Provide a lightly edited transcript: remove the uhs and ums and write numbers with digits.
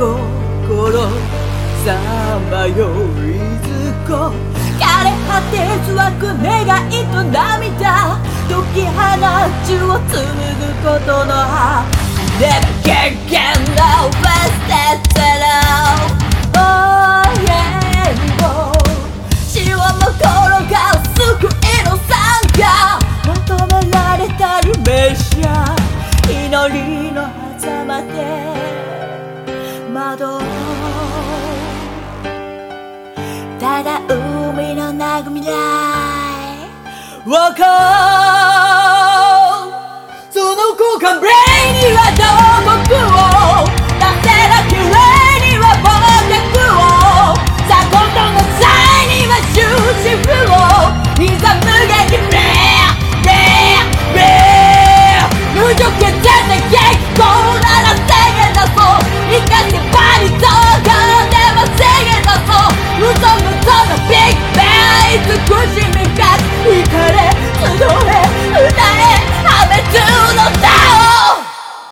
心さまよいずこ枯れ果てず湧く願いと涙解き放ちを紡ぐことの葉 Never can get no best Oh yeah 潮も転がる救いの参加求められた夢者祈りの狭間で窓ただ海の慰みらいわかその交換ブレイには土木を出せなきれには忘却をさあ今度の際には終止符をいざ無限にブレー無条件で激高な